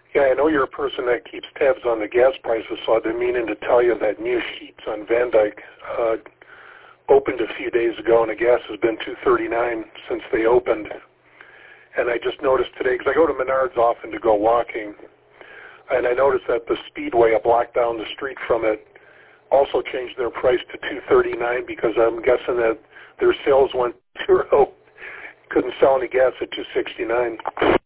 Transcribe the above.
Yeah, I know you're a person that keeps tabs on the gas prices, so I've been meaning to tell you that new Sheetz on Van Dyke opened a few days ago, and the gas has been $2.39 since they opened. And I just noticed today, because I go to Menards often to go walking, and I noticed that the Speedway, a block down the street from it, also changed their price to $2.39 because I'm guessing that their sales went zero. Couldn't sell any gas at $2.69.